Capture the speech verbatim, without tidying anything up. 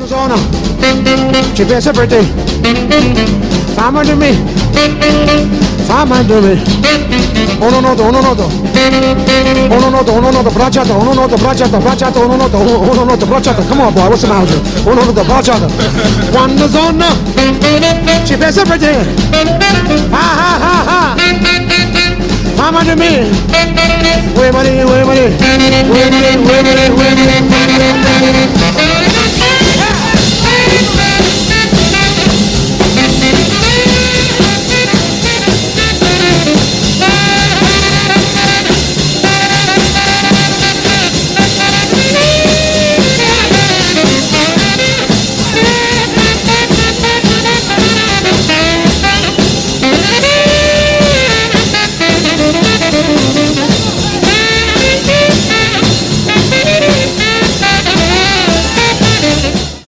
Quando suona ci pensa per te, fammi di me, fammi di me. Uno noto, uno noto, uno noto, uno noto, bracciata, uno noto, bracciata, bracciata, uno noto, uno noto, bracciata. Come on boy, what's the matter? Uno noto, bracciata. Quando suona ci pensa per te, ha ha ha ha. Fammi di me, wait money, wait money, wait money, wait money, wait money.